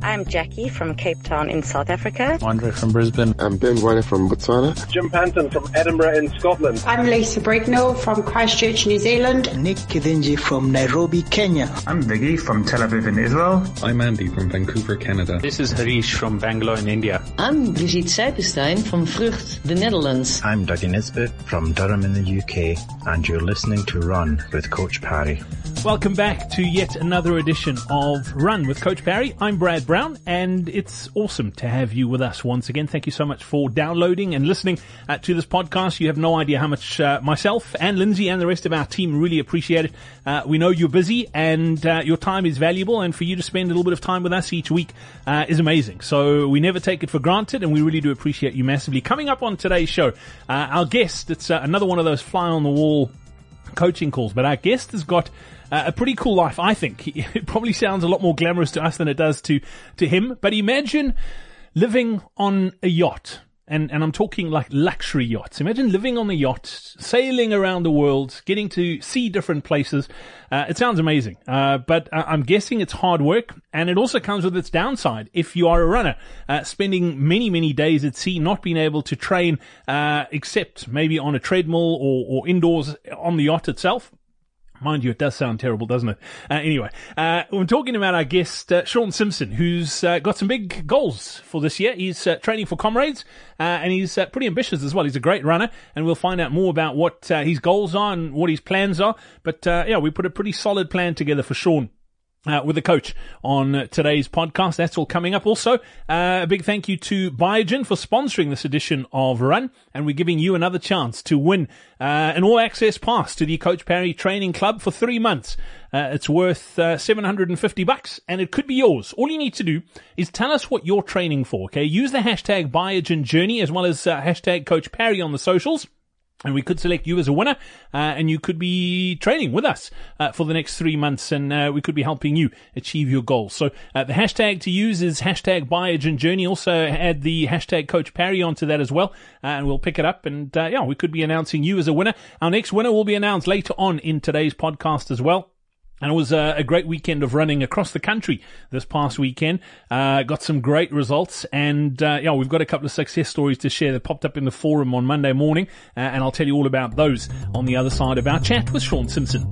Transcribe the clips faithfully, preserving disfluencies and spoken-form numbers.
I'm Jackie from Cape Town in South Africa. Andre from Brisbane. I'm Ben Warner from Botswana. Jim Panton from Edinburgh in Scotland. I'm Lisa Brignall from Christchurch, New Zealand. Nick Kithinji from Nairobi, Kenya. I'm Viggy from Tel Aviv in Israel. I'm Andy from Vancouver, Canada. This is Harish from Bangalore in India. I'm Brigitte Seipenstein from Vrucht, the Netherlands. I'm Dougie Nisbet from Durham in the U K, and you're listening to Run with Coach Parry. Welcome back to yet another edition of Run with Coach Parry. I'm Brad Brown, and it's awesome to have you with us once again. Thank you so much for downloading and listening uh, to this podcast. You have no idea how much uh, myself and Lindsay and the rest of our team really appreciate it. Uh, we know you're busy, and uh, your time is valuable, and for you to spend a little bit of time with us each week uh, is amazing. So we never take it for granted, and we really do appreciate you massively. Coming up on today's show, uh, our guest, it's uh, another one of those fly-on-the-wall coaching calls, but our guest has got Uh, a pretty cool life, I think. It probably sounds a lot more glamorous to us than it does to, to him. But imagine living on a yacht. And, and I'm talking like luxury yachts. Imagine living on a yacht, sailing around the world, getting to see different places. Uh, it sounds amazing. Uh, but uh, I'm guessing it's hard work. And it also comes with its downside. If you are a runner, uh, spending many, many days at sea, not being able to train, uh, except maybe on a treadmill or, or indoors on the yacht itself. Mind you, it does sound terrible, doesn't it? Uh, anyway, uh, we're talking about our guest, uh, Shaun Simpson, who's uh, got some big goals for this year. He's uh, training for Comrades, uh, and he's uh, pretty ambitious as well. He's a great runner, and we'll find out more about what uh, his goals are and what his plans are. But, uh, yeah, we put a pretty solid plan together for Shaun. Uh, with the coach on uh, today's podcast. That's all coming up. Also, uh, a big thank you to Biogen for sponsoring this edition of Run, and we're giving you another chance to win uh, an all-access pass to the Coach Parry Training Club for three months. Uh, it's worth uh, seven hundred fifty bucks, and it could be yours. All you need to do is tell us what you're training for, okay? Use the hashtag Biogen Journey as well as uh, hashtag Coach Parry on the socials. And we could select you as a winner, uh, and you could be training with us uh, for the next three months, and uh, we could be helping you achieve your goals. So uh, the hashtag to use is hashtag Biogen Journey. Also add the hashtag Coach Parry onto that as well, uh, and we'll pick it up. And uh, yeah, we could be announcing you as a winner. Our next winner will be announced later on in today's podcast as well. And it was a, a great weekend of running across the country this past weekend. Uh, got some great results, and uh, yeah, we've got a couple of success stories to share that popped up in the forum on Monday morning, uh, and I'll tell you all about those on the other side of our chat with Shaun Simpson.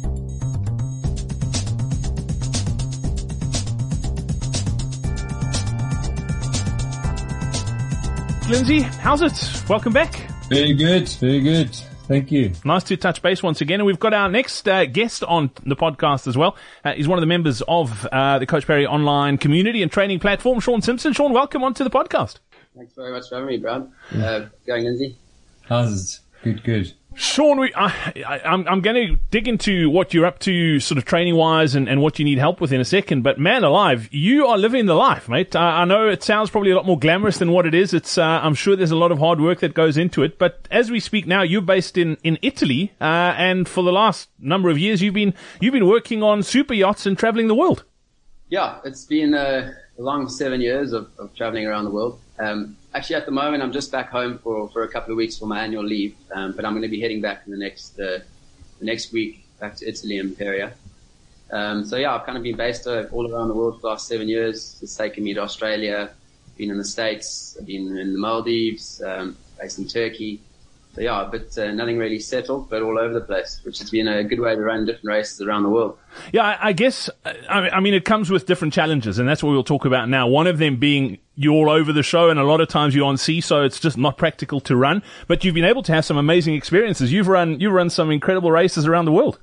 Lindsay, how's it? Welcome back. Very good, very good. Thank you. Nice to touch base once again. And we've got our next uh, guest on the podcast as well. Uh, he's one of the members of uh, the Coach Parry online community and training platform, Shaun Simpson. Shaun, welcome onto the podcast. Thanks very much for having me, Brad. Uh, going, Lindsay? How's it? Good, good. Shaun, we, I, I, I'm, I'm going to dig into what you're up to sort of training-wise and, and what you need help with in a second. But man alive, you are living the life, mate. I, I know it sounds probably a lot more glamorous than what it is. It's, uh, I'm sure there's a lot of hard work that goes into it. But as we speak now, you're based in, in Italy, uh, and for the last number of years, you've been you've been working on super yachts and traveling the world. Yeah, it's been uh, a long seven years of, of traveling around the world. Um, actually, at the moment, I'm just back home for, for a couple of weeks for my annual leave, um, but I'm going to be heading back in the next uh, the next week back to Italy and Imperia. Um, so yeah, I've kind of been based uh, all around the world for the last seven years. It's taken me to Australia, been in the States, I've been in the Maldives, um, based in Turkey. So yeah, but uh, nothing really settled, but all over the place, which has been a good way to run different races around the world. Yeah, I, I guess, I, I mean, it comes with different challenges, and that's what we'll talk about now. One of them being you're all over the show, and a lot of times you're on sea, so it's just not practical to run. But you've been able to have some amazing experiences. You've run, you've run some incredible races around the world.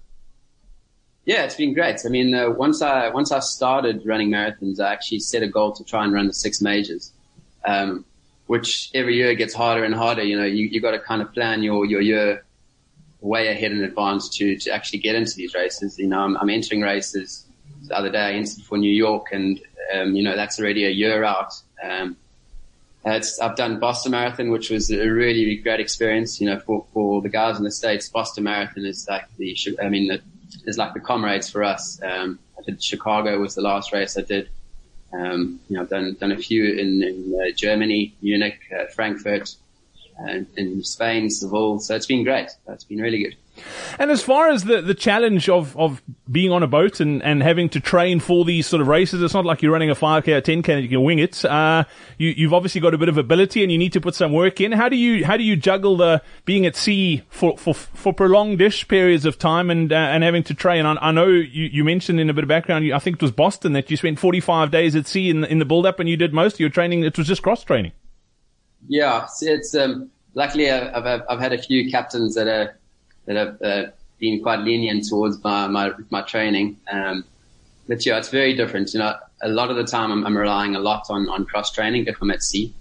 Yeah, it's been great. I mean, uh, once I once I started running marathons, I actually set a goal to try and run the six majors. Um, which every year gets harder and harder. You know, you, you got to kind of plan your, your year way ahead in advance to, to actually get into these races. You know, I'm, I'm entering races. The other day I entered for New York, and, um, you know, that's already a year out. Um, it's, I've done Boston Marathon, which was a really great experience. You know, for, for the guys in the States, Boston Marathon is like the, I mean, it is like the Comrades for us. Um, I did Chicago was the last race I did. Um, you know, I've done, done a few in, in uh, Germany, Munich, uh, Frankfurt, and in Spain, Seville. So it's been great. It's been really good. And as far as the, the challenge of, of being on a boat and, and having to train for these sort of races, it's not like you're running a five K or ten K and you can wing it. Uh, you, you've obviously got a bit of ability and you need to put some work in. How do you, how do you juggle the being at sea for, for, for prolonged-ish periods of time and, uh, and having to train? I, I know you, you mentioned in a bit of background, you, I think it was Boston, that you spent forty-five days at sea in, in the build-up and you did most of your training. It was just cross-training. Yeah, it's, it's um, luckily I've, I've, I've had a few captains that are, that have uh, been quite lenient towards my, my, my training. Um, but yeah, it's very different. You know, a lot of the time I'm, I'm relying a lot on, on cross training if I'm at sea.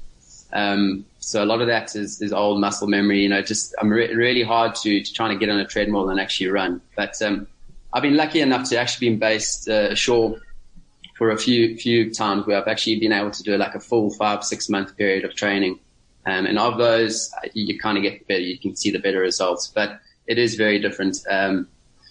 Um, so a lot of that is, is old muscle memory. You know, just, I'm re- really hard to, to try to get on a treadmill and actually run. But, um, I've been lucky enough to actually been based, uh, ashore for a few, few times where I've actually been able to do like a full five, six month period of training. Um, and of those, you, you kind of get better, you can see the better results. But it is very different. Um,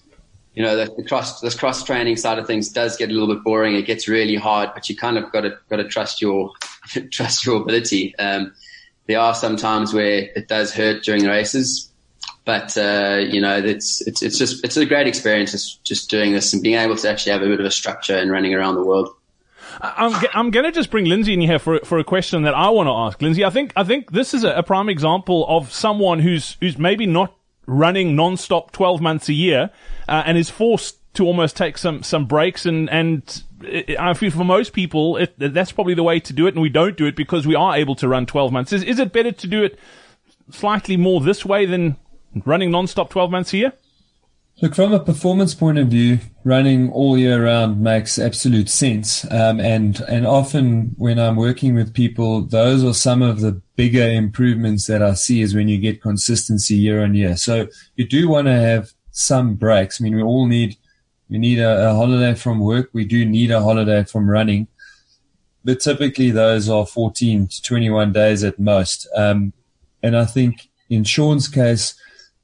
you know, the, the cross, this cross training side of things does get a little bit boring. It gets really hard, but you kind of got to, got to trust your, trust your ability. Um, there are some times where it does hurt during races, but, uh, you know, it's, it's, it's just, it's a great experience just, just doing this and being able to actually have a bit of a structure and running around the world. I'm, I'm going to just bring Lindsay in here for for a question that I want to ask. Lindsay, I think I think this is a, a prime example of someone who's who's maybe not running non-stop twelve months a year, uh, and is forced to almost take some, some breaks. And, and it, I feel for most people, it, that's probably the way to do it. And we don't do it because we are able to run twelve months. Is, is it better to do it slightly more this way than running non-stop twelve months a year? Look, from a performance point of view, running all year round makes absolute sense. Um, and, and often when I'm working with people, those are some of the bigger improvements that I see is when you get consistency year on year. So you do want to have some breaks. I mean, we all need, we need a, a holiday from work. We do need a holiday from running, but typically those are fourteen to twenty-one days at most. Um, and I think in Sean's case,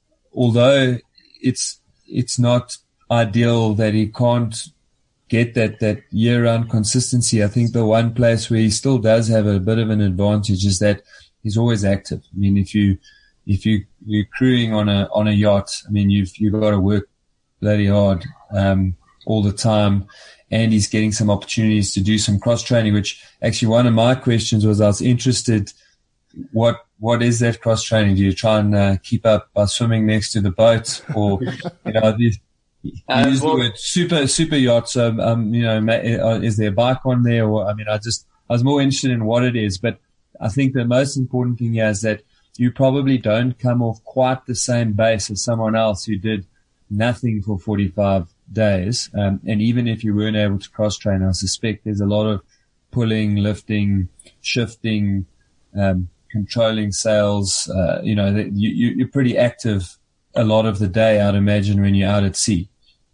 although it's, it's not ideal that he can't get that, that year-round consistency. I think the one place where he still does have a bit of an advantage is that he's always active. I mean, if you, if you, you're crewing on a, on a yacht, I mean, you've, you've got to work bloody hard, um, all the time. And he's getting some opportunities to do some cross training, which actually one of my questions was I was interested, what, what is that cross training? Do you try and uh, keep up by swimming next to the boat, or you know, these, uh, use well, the word super super yacht? So um, you know, is there a bike on there? Or I mean, I just I was more interested in what it is. But I think the most important thing here is that you probably don't come off quite the same base as someone else who did nothing for forty-five days. Um, and even if you weren't able to cross train, I suspect there's a lot of pulling, lifting, shifting. Um, controlling sales, uh, you know, you, you, you're pretty active a lot of the day, I'd imagine, when you're out at sea.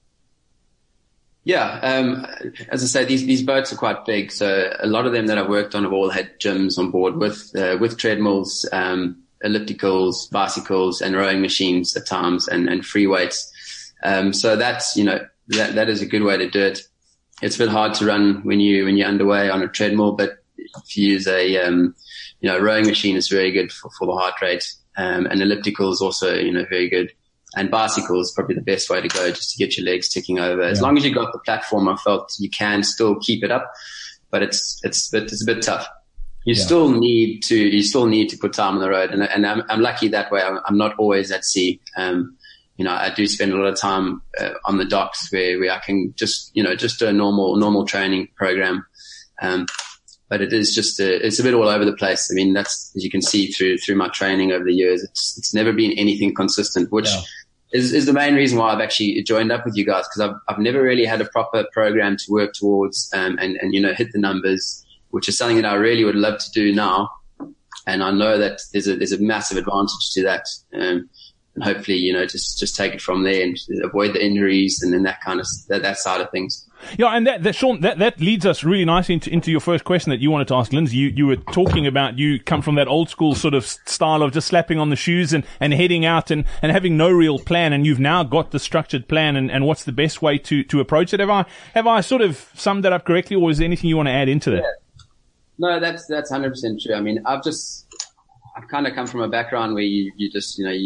Yeah. Um, as I say, these, these boats are quite big. So a lot of them that I've worked on have all had gyms on board with, uh, with treadmills, um, ellipticals, bicycles and rowing machines at times and, and free weights. Um, so that's, you know, that, that is a good way to do it. It's a bit hard to run when you, when you're underway on a treadmill, but if you use a, um, you know, rowing machine is very good for, for the heart rate. Um, and elliptical is also, you know, very good. And bicycle is probably the best way to go just to get your legs ticking over. As yeah. long as you got the platform, I felt you can still keep it up, but it's, it's, it's a bit tough. You yeah. still need to, you still need to put time on the road. And, and I'm, I'm lucky that way. I'm, I'm not always at sea. Um, you know, I do spend a lot of time uh, on the docks where, where I can just, you know, just do a normal, normal training program. Um, But it is just a, it's a bit all over the place. I mean, that's, as you can see through, through my training over the years, it's, it's never been anything consistent, which yeah. is, is the main reason why I've actually joined up with you guys. Cause I've, I've never really had a proper program to work towards, um, and, and, you know, hit the numbers, which is something that I really would love to do now. And I know that there's a, there's a massive advantage to that. Um, and hopefully, you know, just, just take it from there and avoid the injuries and then that kind of, that, that side of things. Yeah, and that, that Sean, that, that leads us really nicely into, into your first question that you wanted to ask Lindsay. You, you were talking about, you come from that old school sort of style of just slapping on the shoes and, and heading out and, and having no real plan. And you've now got the structured plan and, and what's the best way to, to approach it. Have I, have I sort of summed that up correctly, or is there anything you want to add into that? Yeah. No, that's, that's one hundred percent true. I mean, I've just, I've kind of come from a background where you, you just, you know, you,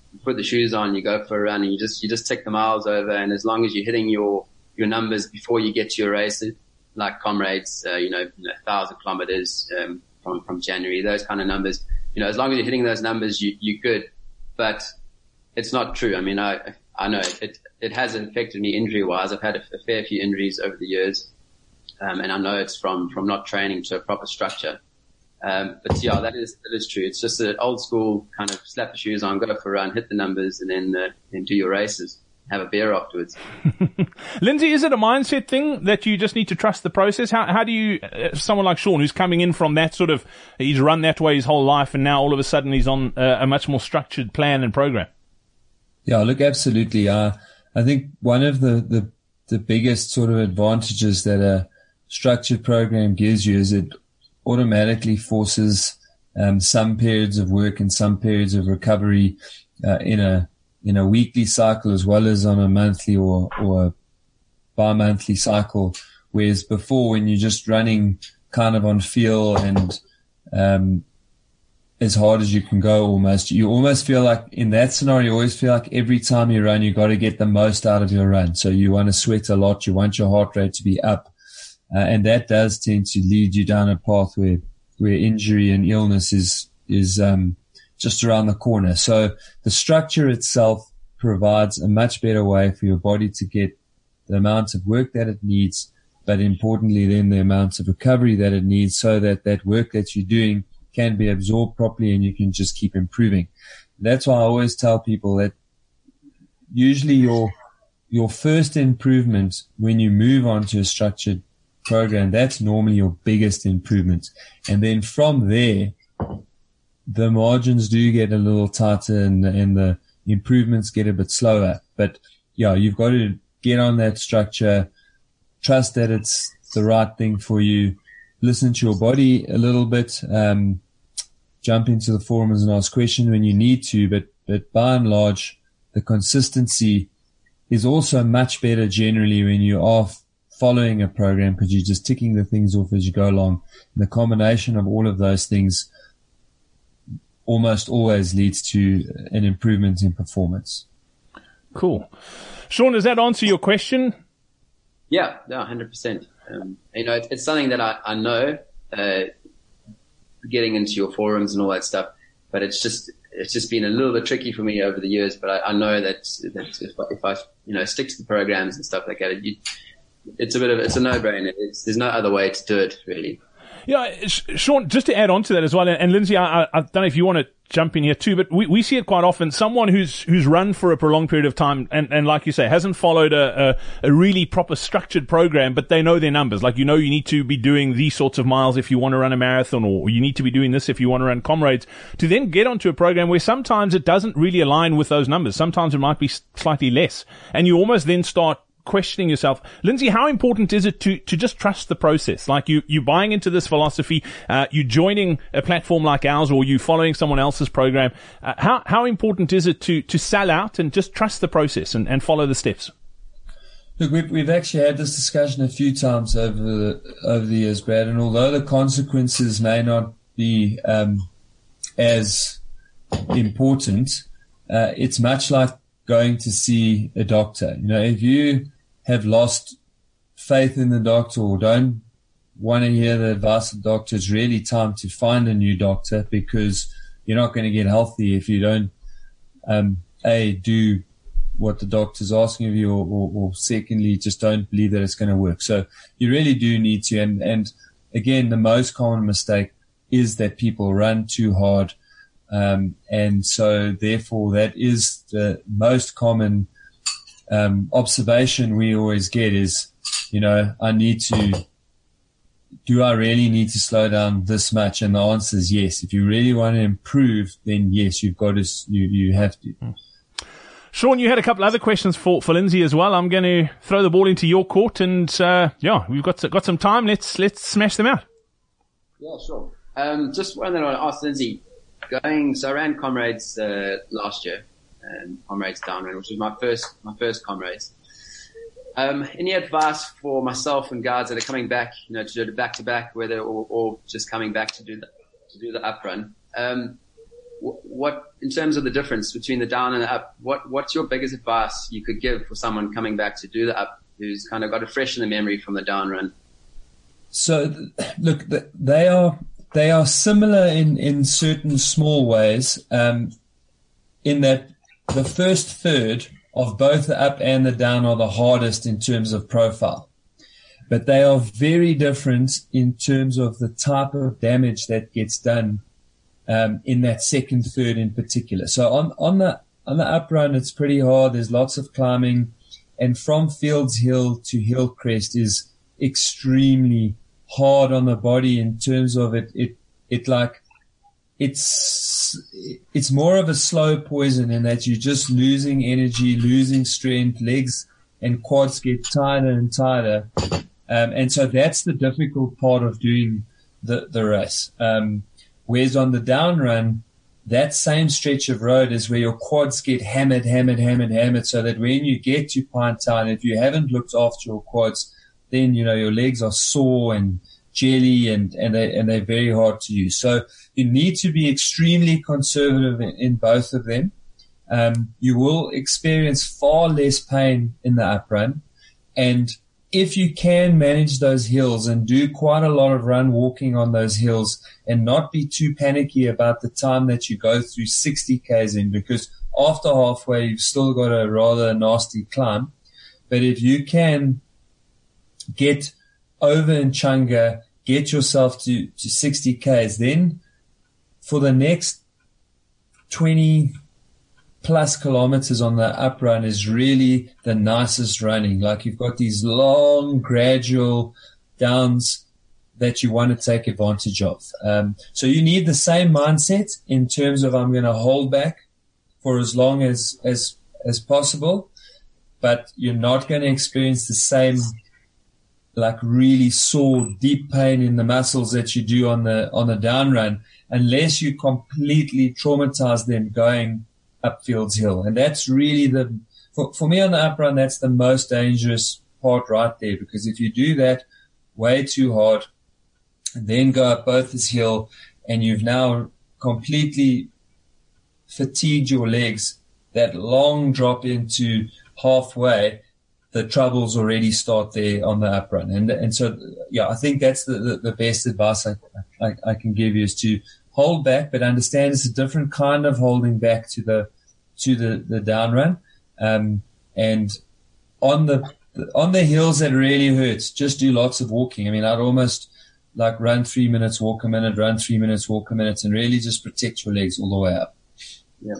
you put the shoes on, you go for a run, and you just you just tick the miles over. And as long as you're hitting your your numbers before you get to your race, like Comrades, uh, you know, a thousand kilometers um, from from January, those kind of numbers. You know, as long as you're hitting those numbers, you, you're good. But it's not true. I mean, I I know it it has affected me injury wise. I've had a, a fair few injuries over the years, um, and I know it's from from not training to a proper structure. Um, but yeah, that is, that is true. It's just an old school kind of slap the shoes on, go for a run, hit the numbers, and then, uh, then do your races. Have a beer afterwards. Lindsay, is it a mindset thing that you just need to trust the process? How, how do you, uh, someone like Sean, who's coming in from that sort of, he's run that way his whole life, and now all of a sudden he's on uh, a much more structured plan and program? Yeah, look, absolutely. Uh, I think one of the, the, the biggest sort of advantages that a structured program gives you is it automatically forces um, some periods of work and some periods of recovery uh, in a in a weekly cycle as well as on a monthly or or a bi-monthly cycle. Whereas before, when you're just running kind of on feel and um, as hard as you can go, almost you almost feel like in that scenario, you always feel like every time you run, you got to get the most out of your run. So you want to sweat a lot, you want your heart rate to be up. Uh, and that does tend to lead you down a path where, where injury and illness is, is, um, just around the corner. So the structure itself provides a much better way for your body to get the amount of work that it needs, but importantly then the amount of recovery that it needs so that that work that you're doing can be absorbed properly and you can just keep improving. That's why I always tell people that usually your, your first improvement when you move on to a structured program, that's normally your biggest improvement. And then from there, the margins do get a little tighter and, and the improvements get a bit slower. But yeah, you've got to get on that structure, trust that it's the right thing for you, listen to your body a little bit, um, jump into the forums and ask questions when you need to. But, but by and large, the consistency is also much better generally when you are following a program because you're just ticking the things off as you go along. And the combination of all of those things almost always leads to an improvement in performance. Cool. Sean, does that answer your question? Yeah, no, one hundred percent. Um, you know, it, it's something that I, I know, uh, getting into your forums and all that stuff, but it's just, it's just been a little bit tricky for me over the years, but I, I know that, that if, I, if I, you know, stick to the programs and stuff like that, you, it's a bit of, it's a no-brainer. It's, there's no other way to do it, really. Yeah, Sean, just to add on to that as well, and Lindsay, I, I don't know if you want to jump in here too, but we, we see it quite often. Someone who's who's run for a prolonged period of time, and, and like you say, hasn't followed a, a, a really proper structured program, but they know their numbers. Like, you know, you need to be doing these sorts of miles if you want to run a marathon, or you need to be doing this if you want to run Comrades. To then get onto a program where sometimes it doesn't really align with those numbers. Sometimes it might be slightly less, and you almost then start questioning yourself. Lindsay, how important is it to, to just trust the process? Like you, you buying into this philosophy, uh, you joining a platform like ours, or you following someone else's program. Uh, how, how important is it to, to sell out and just trust the process and, and follow the steps? Look, we've, we've actually had this discussion a few times over the, over the years, Brad, and although the consequences may not be, um, as important, uh, it's much like going to see a doctor. You know, if you have lost faith in the doctor or don't want to hear the advice of the doctor, it's really time to find a new doctor, because you're not going to get healthy if you don't, um, A, do what the doctor's asking of you, or, or, or secondly, just don't believe that it's going to work. So you really do need to. And, and again, the most common mistake is that people run too hard. Um, and so therefore that is the most common, um, observation we always get is, you know, I need to, do I really need to slow down this much? And the answer is yes. If you really want to improve, then yes, you've got to, you, you have to. Sean, you had a couple other questions for, for Lindsay as well. I'm going to throw the ball into your court, and, uh, yeah, we've got, got some time. Let's, let's smash them out. Yeah, sure. Um, just one that I want to ask Lindsay. Going, so I ran Comrades uh, last year, and Comrades Downrun, which was my first my first Comrades. Um, any advice for myself and guards that are coming back, you know, to do it back to back, whether or, or just coming back to do the to do the up run? Um, what, in terms of the difference between the down and the up, what, what's your biggest advice you could give for someone coming back to do the up who's kind of got it fresh in the memory from the down run? So, look, they are they are similar in, in certain small ways, um, in that the first third of both the up and the down are the hardest in terms of profile. But they are very different in terms of the type of damage that gets done um, in that second third in particular. So on, on the on the up run, it's pretty hard. There's lots of climbing, and from Fields Hill to Hillcrest is extremely hard on the body in terms of it. It it like it's it's more of a slow poison in that you're just losing energy, losing strength, legs and quads get tighter and tighter. Um, and so that's the difficult part of doing the, the race. Um, whereas on the down run, that same stretch of road is where your quads get hammered, hammered, hammered, hammered, so that when you get to Pine Town, if you haven't looked after your quads, then, you know, your legs are sore and jelly and, and they, and they're very hard to use. So you need to be extremely conservative in, in both of them. Um, you will experience far less pain in the up run, and if you can manage those hills and do quite a lot of run walking on those hills and not be too panicky about the time that you go through sixty kays in, because after halfway you've still got a rather nasty climb. But if you can get over in Chunga, get yourself to, to sixty kays, then for the next twenty plus kilometers on the up run is really the nicest running. Like, you've got these long, gradual downs that you want to take advantage of. Um, so you need the same mindset in terms of, I'm going to hold back for as long as, as, as possible, but you're not going to experience the same, like, really sore, deep pain in the muscles that you do on the, on the down run, unless you completely traumatize them going up Fields Hill. And that's really the, for, for me on the up run, that's the most dangerous part right there, because if you do that way too hard and then go up Botha's Hill and you've now completely fatigued your legs, that long drop into halfway, the troubles already start there on the up run. And, and so, yeah, I think that's the, the, the best advice I, I, I can give you, is to hold back, but understand it's a different kind of holding back to the to the, the down run. Um, and on the on the hills that really hurts, just do lots of walking. I mean, I'd almost like run three minutes, walk a minute, run three minutes, walk a minute, and really just protect your legs all the way up. Yeah.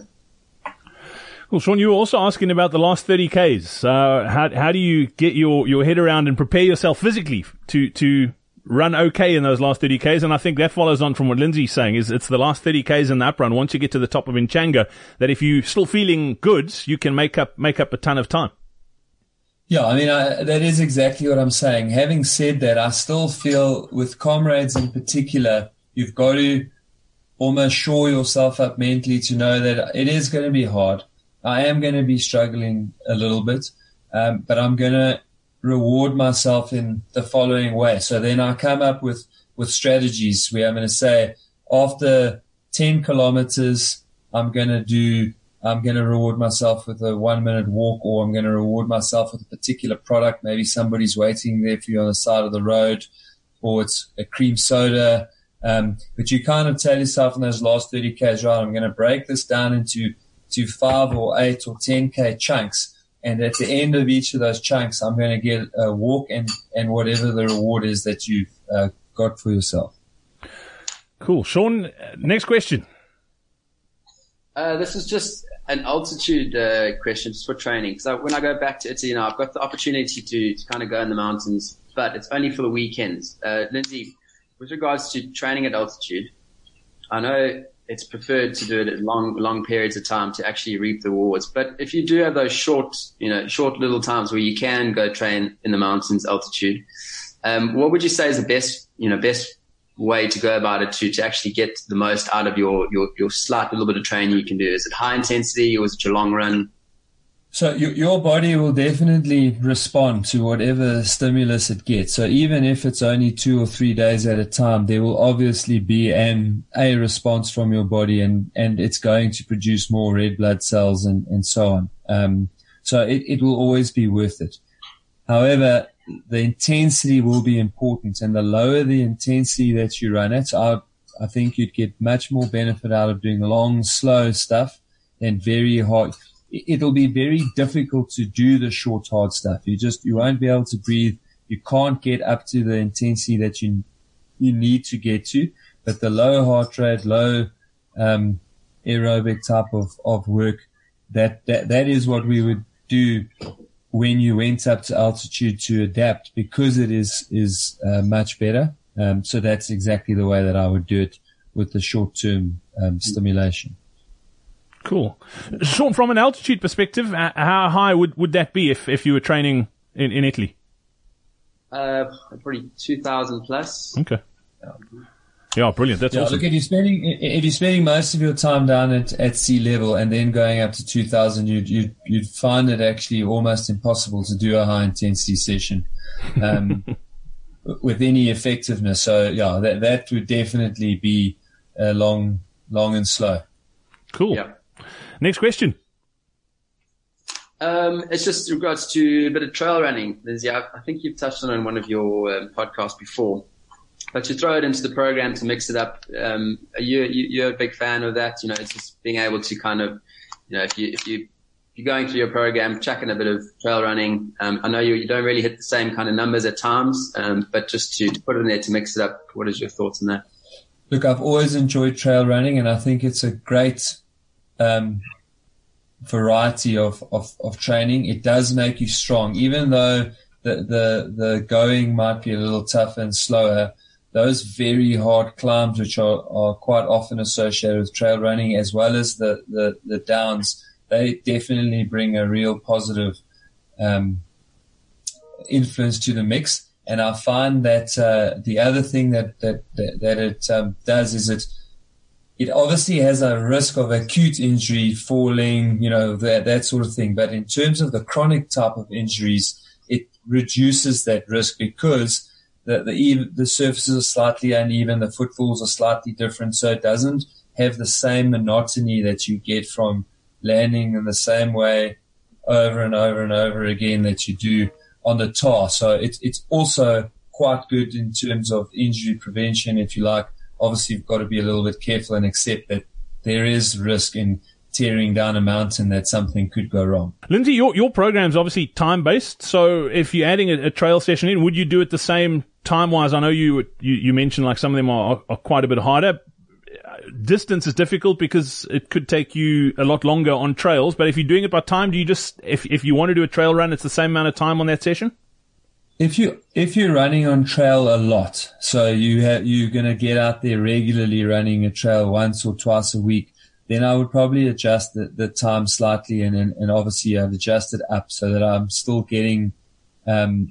Well, Sean, you were also asking about the last thirty kays. Uh, how how do you get your, your head around and prepare yourself physically to to run okay in those last thirty kays? And I think that follows on from what Lindsay's saying, is it's the last thirty kays in the up run, once you get to the top of Nchanga, that if you're still feeling good, you can make up make up a ton of time. Yeah, I mean, I, that is exactly what I'm saying. Having said that, I still feel with comrades in particular, you've got to almost shore yourself up mentally to know that it is going to be hard. I am going to be struggling a little bit, um, but I'm going to reward myself in the following way. So then I come up with, with strategies where I'm going to say, after ten kilometers, I'm going to do, I'm going to reward myself with a one minute walk, or I'm going to reward myself with a particular product. Maybe somebody's waiting there for you on the side of the road, or it's a cream soda. Um, but you kind of tell yourself in those last thirty kays, right, I'm going to break this down into to five or eight or ten K chunks. And at the end of each of those chunks, I'm going to get a walk and, and whatever the reward is that you've uh, got for yourself. Cool. Sean, next question. Uh, this is just an altitude uh, question, just for training. Because when I go back to Italy now, I've got the opportunity to, to kind of go in the mountains, but it's only for the weekends. Uh, Lindsay, with regards to training at altitude, I know it's preferred to do it at long, long periods of time to actually reap the rewards. But if you do have those short, you know, short little times where you can go train in the mountains altitude, um, what would you say is the best, you know, best way to go about it to, to actually get the most out of your, your, your slight little bit of training you can do? Is it high intensity, or is it your long run? So your, your body will definitely respond to whatever stimulus it gets. So even if it's only two or three days at a time, there will obviously be an a response from your body, and, and it's going to produce more red blood cells and, and so on. Um, so it, it will always be worth it. However, the intensity will be important, and the lower the intensity that you run at, I, I think you'd get much more benefit out of doing long, slow stuff than very hard. It'll be very difficult to do the short, hard stuff. You just, you won't be able to breathe. You can't get up to the intensity that you, you need to get to. But the low heart rate, low, um, aerobic type of, of work, that, that, that is what we would do when you went up to altitude to adapt, because it is, is, uh, much better. Um, so that's exactly the way that I would do it with the short term, um, stimulation. Cool. Sean, from an altitude perspective, uh, how high would, would that be if, if you were training in, in Italy? Uh, probably two thousand plus. Okay. Yeah, brilliant. That's yeah, awesome. Look, if you're spending, if you're spending most of your time down at, at sea level and then going up to two thousand, you'd, you'd, you'd find it actually almost impossible to do a high intensity session, um, with any effectiveness. So yeah, that, that would definitely be uh, long, long and slow. Cool. Yeah. Next question. Um, it's just in regards to a bit of trail running. There's, yeah, I think you've touched on it in one of your um, podcasts before, but to throw it into the program to mix it up. Um, are you, you, you're a big fan of that? You know, it's just being able to kind of, you know, if you, if you, if you're going through your program, chuck in a bit of trail running. Um, I know you, you don't really hit the same kind of numbers at times, um, but just to, to put it in there to mix it up. What is your thoughts on that? Look, I've always enjoyed trail running, and I think it's a great, um, variety of, of, of training. It does make you strong, even though the, the, the going might be a little tougher and slower. Those very hard climbs, which are, are quite often associated with trail running, as well as the, the, the downs, they definitely bring a real positive, um, influence to the mix. And I find that, uh, the other thing that, that, that, that it, um, does is it, It obviously has a risk of acute injury, falling, you know, that, that sort of thing. But in terms of the chronic type of injuries, it reduces that risk because the, the, the surfaces are slightly uneven, the footfalls are slightly different. So it doesn't have the same monotony that you get from landing in the same way over and over and over again that you do on the tar. So it's, it's also quite good in terms of injury prevention, if you like. Obviously, you've got to be a little bit careful and accept that there is risk in tearing down a mountain, that something could go wrong. Lindsay, your, your program's obviously time-based. So if you're adding a, a trail session in, would you do it the same time-wise? I know you, you, you mentioned like some of them are, are quite a bit harder. Distance is difficult because it could take you a lot longer on trails. But if you're doing it by time, do you just, if, if you want to do a trail run, it's the same amount of time on that session? If you, if you're running on trail a lot, so you have, you're going to get out there regularly running a trail once or twice a week, then I would probably adjust the, the time slightly, and, and, and obviously I've adjusted up so that I'm still getting, um,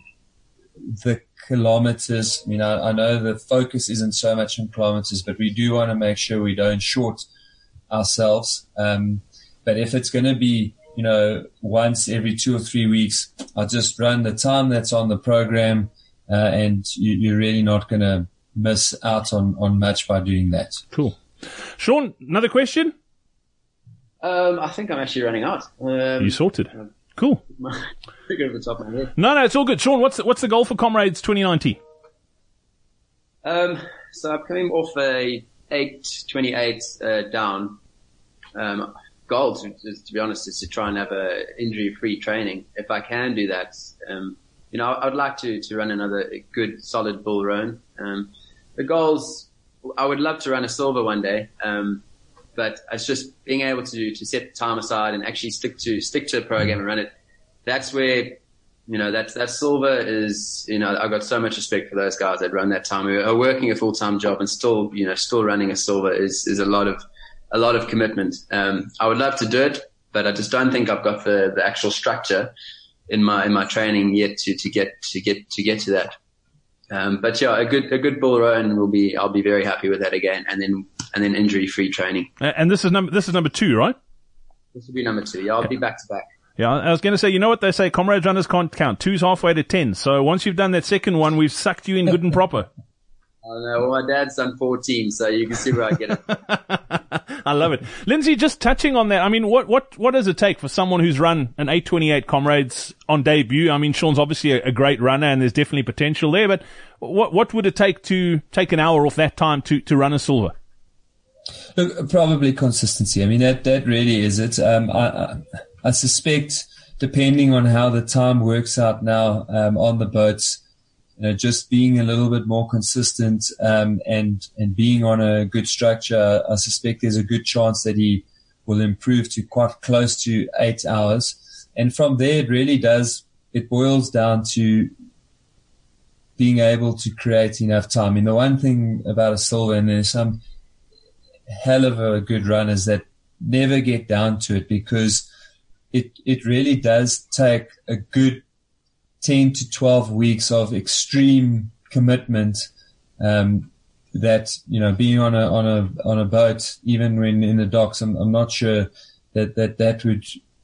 the kilometers. You know, I know the focus isn't so much in kilometers, but we do want to make sure we don't short ourselves. Um, but if it's going to be, you know, once every two or three weeks, I'll just run the time that's on the program, uh, and you, you're really not going to miss out on, on much by doing that. Cool. Sean, another question? Um, I think I'm actually running out. Um, you sorted. Cool. Figure at the top of my head. No, no, it's all good. Sean, what's the, what's the goal for Comrades twenty nineteen? Um, so I'm coming off a eight twenty-eight uh, down. Um, goal, to, to be honest, is to try and have a injury-free training. If I can do that, um, you know, I'd like to, to run another good, solid bull run. Um, the goals, I would love to run a silver one day, um, but it's just being able to, to set the time aside and actually stick to, stick to a program and run it. That's where, you know, that's, that silver is, you know, I've got so much respect for those guys that run that time, who are working a full-time job and still, you know, still running a silver is, is a lot of, a lot of commitment. Um, I would love to do it, but I just don't think I've got the, the actual structure in my, in my training yet to, to get, to get, to get to that. Um, but yeah, a good, a good bull run will be, I'll be very happy with that again. And then, and then injury free training. And this is number, this is number two, right? This will be number two. Yeah, I'll be back to back. Yeah, I was going to say, you know what they say, comrades runners can't count. Two's halfway to ten. So once you've done that second one, we've sucked you in good and proper. I know. Well, my dad's done fourteen, so you can see where I get it. I love it. Lindsay, just touching on that, I mean, what, what, what does it take for someone who's run an eight twenty-eight Comrades on debut? I mean, Sean's obviously a, a great runner and there's definitely potential there, but what, what would it take to take an hour off that time to, to run a silver? Look, probably consistency. I mean, that, that really is it. Um, I, I, I suspect, depending on how the time works out now, um, on the boats, you know, just being a little bit more consistent, um, and, and being on a good structure, I suspect there's a good chance that he will improve to quite close to eight hours. And from there, it really does, it boils down to being able to create enough time. I mean, the one thing about a silver, and there's some hell of a good runners that never get down to it, because it, it really does take a good ten to twelve weeks of extreme commitment, um, that, you know, being on a, on a, on a boat, even when in the docks, I'm, I'm not sure that, that, that would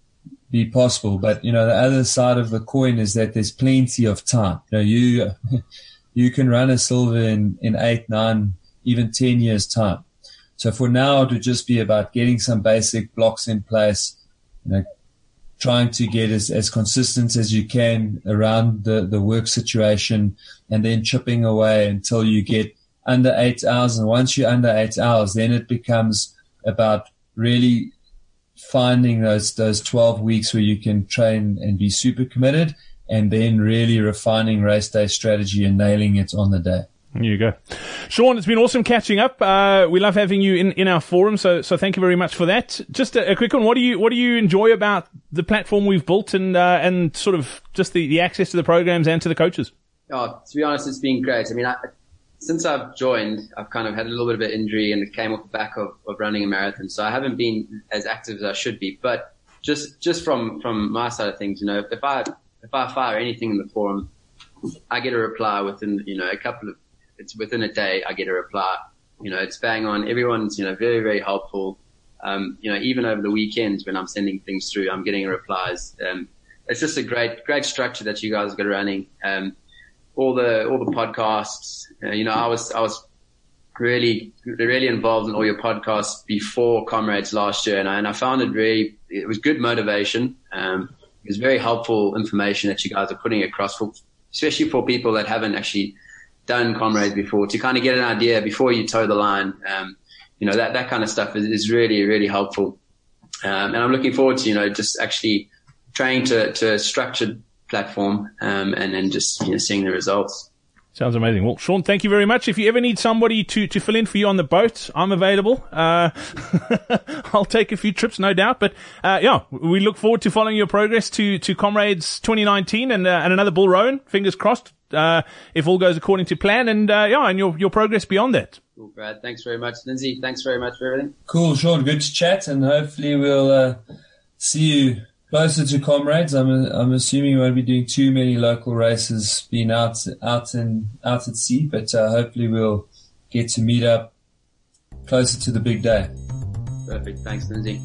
be possible. But, you know, the other side of the coin is that there's plenty of time. You know, you, you can run a silver in, in eight, nine, even ten years time. So for now, it would just be about getting some basic blocks in place, you know, trying to get as, as consistent as you can around the, the work situation, and then chipping away until you get under eight hours. And once you're under eight hours, then it becomes about really finding those, those twelve weeks where you can train and be super committed, and then really refining race day strategy and nailing it on the day. There you go. Sean, it's been awesome catching up. Uh, we love having you in, in our forum, so so thank you very much for that. Just a, a quick one. What do you what do you enjoy about the platform we've built, and uh, and sort of just the, the access to the programs and to the coaches? Oh, to be honest, it's been great. I mean, I, since I've joined, I've kind of had a little bit of an injury, and it came off the back of, of running a marathon, so I haven't been as active as I should be. But just just from, from my side of things, you know, if I if I fire anything in the forum, I get a reply within, you know, a couple of It's within a day, I get a reply. You know, it's bang on. Everyone's, you know, very, very helpful. Um, you know, even over the weekends when I'm sending things through, I'm getting replies. Um, it's just a great, great structure that you guys got running. Um, all the, all the podcasts, uh, you know, I was, I was really, really involved in all your podcasts before Comrades last year. And I, and I found it really, it was good motivation. Um, it was very helpful information that you guys are putting across for, especially for people that haven't actually done Comrades before, to kind of get an idea before you toe the line. Um, you know, that, that kind of stuff is, is really, really helpful. Um, and I'm looking forward to, you know, just actually trying to, to a structured platform, um, and then just, you know, seeing the results. Sounds amazing. Well, Sean, thank you very much. If you ever need somebody to, to fill in for you on the boat, I'm available. Uh, I'll take a few trips, no doubt. But, uh, yeah, we look forward to following your progress to, to Comrades twenty nineteen and, uh, and another Bull Rowan. Fingers crossed. Uh, if all goes according to plan, and, uh, yeah, and your, your progress beyond that. Cool, Brad. Thanks very much. Lindsay, thanks very much for everything. Cool, Sean. Good to chat, and hopefully we'll, uh, see you closer to Comrades. I'm, I'm assuming you won't be doing too many local races, being out, out and out at sea, but, uh, hopefully we'll get to meet up closer to the big day. Perfect. Thanks, Lindsay.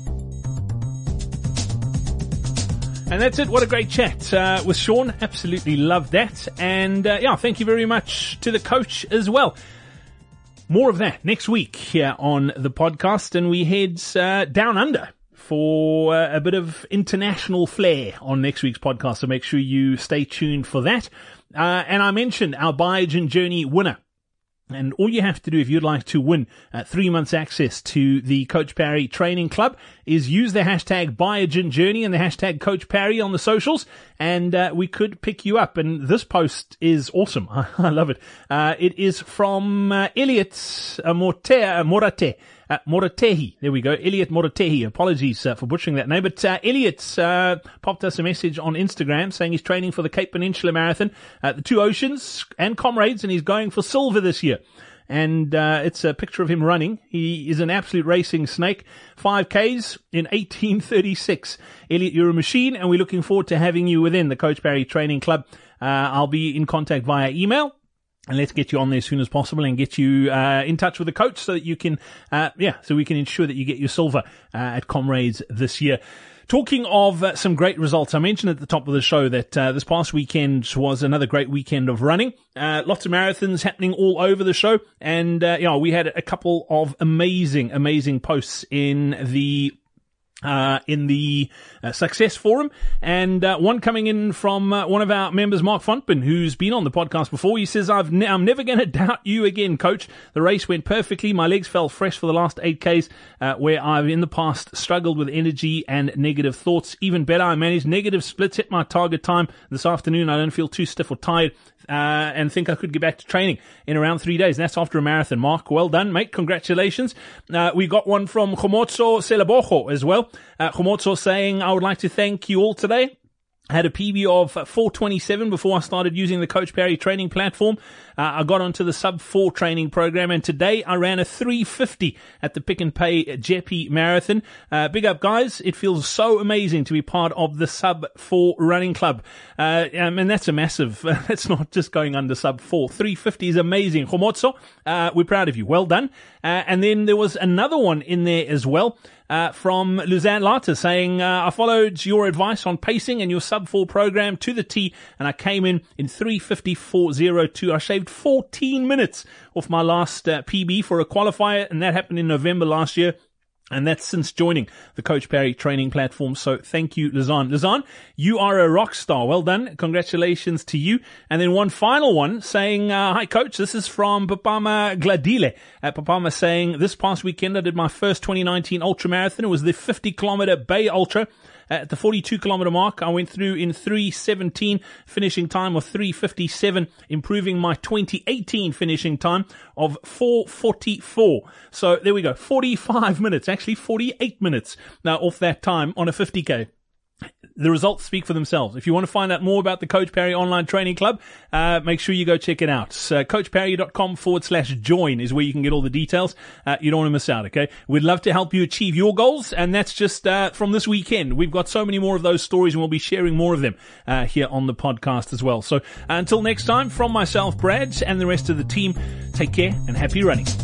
And that's it. What a great chat uh, with Sean. Absolutely love that. And uh, yeah, thank you very much to the coach as well. More of that next week here on the podcast. And we head uh, down under for uh, a bit of international flair on next week's podcast. So make sure you stay tuned for that. Uh, and I mentioned our Biogen Journey winner. And all you have to do if you'd like to win uh, three months access to the Coach Parry Training Club is use the hashtag Biogen Journey and the hashtag Coach Parry on the socials, and uh, we could pick you up. And this post is awesome. I love it. Uh, it is from uh, Elliot uh, Morte, uh, Morate. Uh, Moratehi. There we go. Elliot Moratehi. Apologies uh, for butchering that name. But uh, Elliot uh, popped us a message on Instagram saying he's training for the Cape Peninsula Marathon, uh, the Two Oceans and Comrades, and he's going for silver this year. And uh, it's a picture of him running. He is an absolute racing snake. five Ks in eighteen thirty-six. Elliot, you're a machine, and we're looking forward to having you within the Coach Parry Training Club. Uh, I'll be in contact via email. And let's get you on there as soon as possible and get you uh, in touch with the coach so that you can, uh, yeah, so we can ensure that you get your silver uh, at Comrades this year. Talking of uh, some great results, I mentioned at the top of the show that uh, this past weekend was another great weekend of running. Uh, lots of marathons happening all over the show. And, uh, you know, we had a couple of amazing, amazing posts in the Uh, in the uh, Success Forum, and uh, one coming in from uh, one of our members, Mark Fontman, who's been on the podcast before. He says, I've ne- I'm never going to doubt you again, coach. The race went perfectly. My legs felt fresh for the last eight Ks, uh, where I've in the past struggled with energy and negative thoughts. Even better, I managed negative splits, hit my target time this afternoon. I don't feel too stiff or tired, uh, and think I could get back to training in around three days. That's after a marathon. Mark, well done, mate. Congratulations. Uh, we got one from Khomotso Selabojo as well. Uh, Khomotso saying, I would like to thank you all today. I had a P B of four twenty-seven before I started using the Coach Parry training platform. Uh, I got onto the sub four training program, and today I ran a three fifty at the Pick and Pay Jeppe Marathon. Uh, big up, guys. It feels so amazing to be part of the sub four running club. Uh, um, and that's a massive, that's not just going under sub four. three fifty is amazing. Khomotso, uh, we're proud of you. Well done. Uh, and then there was another one in there as well. Uh, from Luzanne Lata saying, uh, I followed your advice on pacing and your sub four program to the T, and I came in in three fifty-four oh two. I shaved fourteen minutes off my last uh, P B for a qualifier, and that happened in November last year. And that's since joining the Coach Parry training platform. So thank you, Luzanne. Luzanne, you are a rock star. Well done. Congratulations to you. And then one final one saying, uh, hi, coach. This is from Papama Gladile. Uh, Papama saying, this past weekend I did my first twenty nineteen ultra marathon. It was the fifty kilometer Bay Ultra. At the forty-two kilometer mark, I went through in three seventeen, finishing time of three fifty-seven, improving my twenty eighteen finishing time of four forty-four. So there we go, forty-five minutes, actually forty-eight minutes now off that time on a fifty K. The results speak for themselves. If you want to find out more about the Coach Parry Online Training Club, uh, make sure you go check it out. So coachparry.com forward slash join is where you can get all the details. Uh, you don't want to miss out, okay? We'd love to help you achieve your goals, and that's just uh, from this weekend. We've got so many more of those stories, and we'll be sharing more of them uh, here on the podcast as well. So uh, until next time, from myself, Brad, and the rest of the team, take care and happy running.